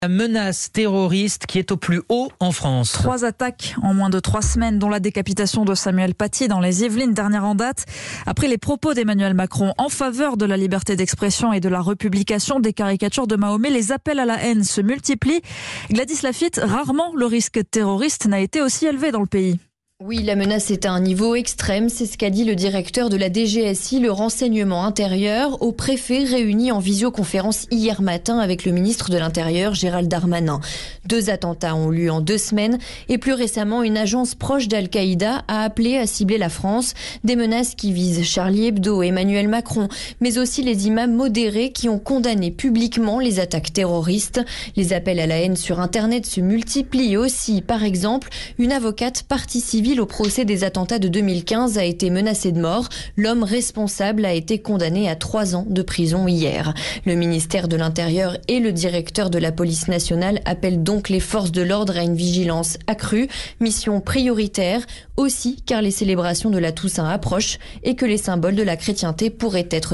La menace terroriste qui est au plus haut en France. 3 attaques en moins de 3 semaines, dont la décapitation de Samuel Paty dans les Yvelines, dernière en date. Après les propos d'Emmanuel Macron en faveur de la liberté d'expression et de la republication des caricatures de Mahomet, les appels à la haine se multiplient. Gladys Laffitte, rarement le risque terroriste n'a été aussi élevé dans le pays. Oui, la menace est à un niveau extrême, c'est ce qu'a dit le directeur de la DGSI, le renseignement intérieur, au préfet réuni en visioconférence hier matin avec le ministre de l'Intérieur, Gérald Darmanin. 2 attentats ont eu lieu en 2 semaines et plus récemment, une agence proche d'Al-Qaïda a appelé à cibler la France. Des menaces qui visent Charlie Hebdo, Emmanuel Macron, mais aussi les imams modérés qui ont condamné publiquement les attaques terroristes. Les appels à la haine sur Internet se multiplient aussi. Par exemple, une avocate partie civile au procès des attentats de 2015 a été menacé de mort. L'homme responsable a été condamné à 3 ans de prison hier. Le ministère de l'Intérieur et le directeur de la police nationale appellent donc les forces de l'ordre à une vigilance accrue. Mission prioritaire aussi car les célébrations de la Toussaint approchent et que les symboles de la chrétienté pourraient être